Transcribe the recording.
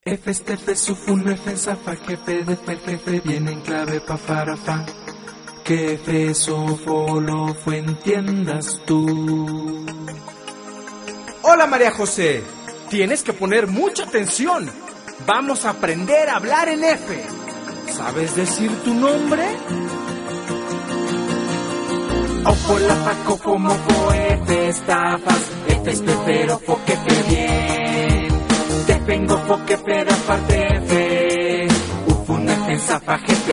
F este F sufun F zafa jefe de fer jefe viene en clave pa farafa. Que F sofolo fue entiendas tú. Hola María José, tienes que poner mucha atención. Vamos a aprender a hablar en F. ¿Sabes decir tu nombre? Ofo la faco como fo F estafas. F es pero fo que fe bien. Te vengo fo que fe da parte F. Ufun F zafa jefe.